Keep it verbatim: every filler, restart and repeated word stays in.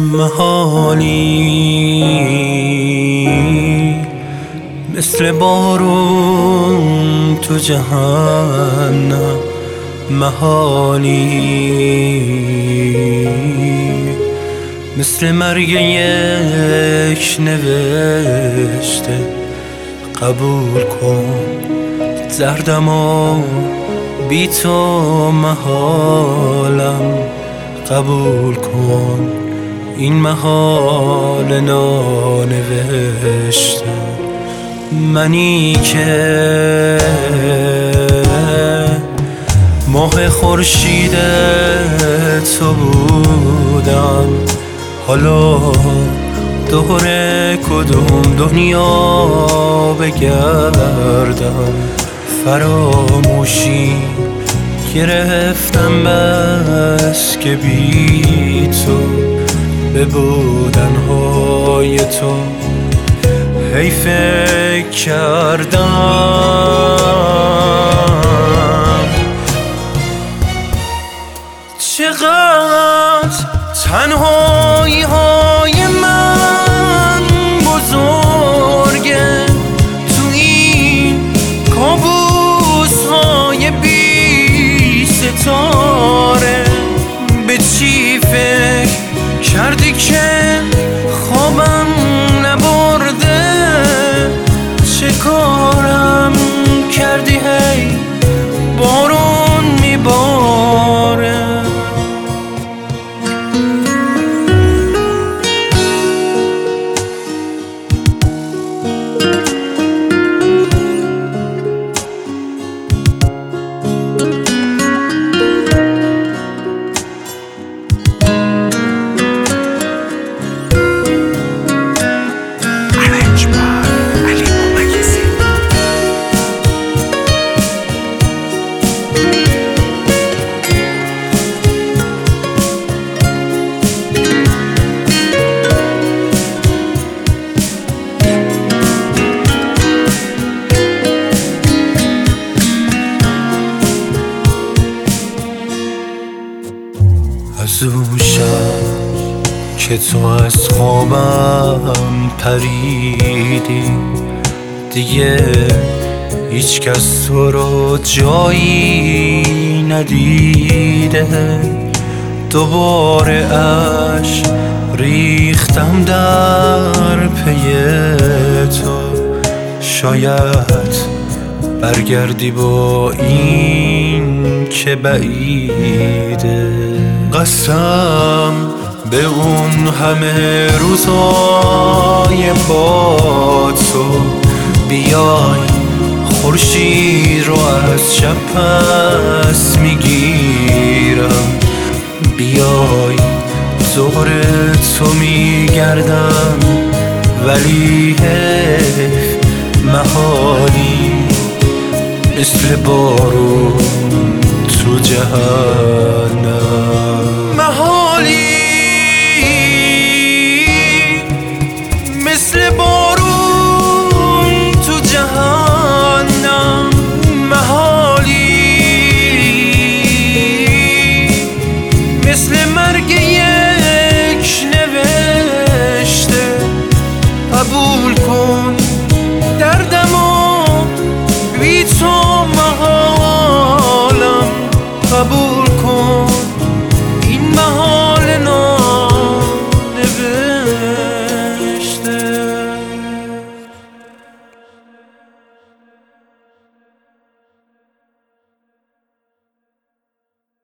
محالی مثل بارون تو جهنم، محالی مثل مرگ یک نوشته. قبول کن دردم و بی تو محالم، قبول کن این محال نانوشته. منی که ماه خورشید تو بودم، حالا دور کدوم دنیا بگردم. فراموشی گرفتم بس که بی تو به بودنهای تو هی فکر کردم. چقدر تنهایی های من بزرگه تو این کابوس های بی ستاره. به چی فکر کردی که خوابم نبرده؟ چه کارم کردی هی بارون میباره؟ از اون شب که تو از خوابم پریدی، دیگه هیچ کس تو رو جایی ندیده. دوباره عشق ریختم در پی تو، شاید برگردی با این که بعیده. قسم به اون همه روزای با تو، بیای خورشید رو از شب پس میگیرم. بیای دور تو میگردم ولی حیف محالی مثل بارون تو جهنم.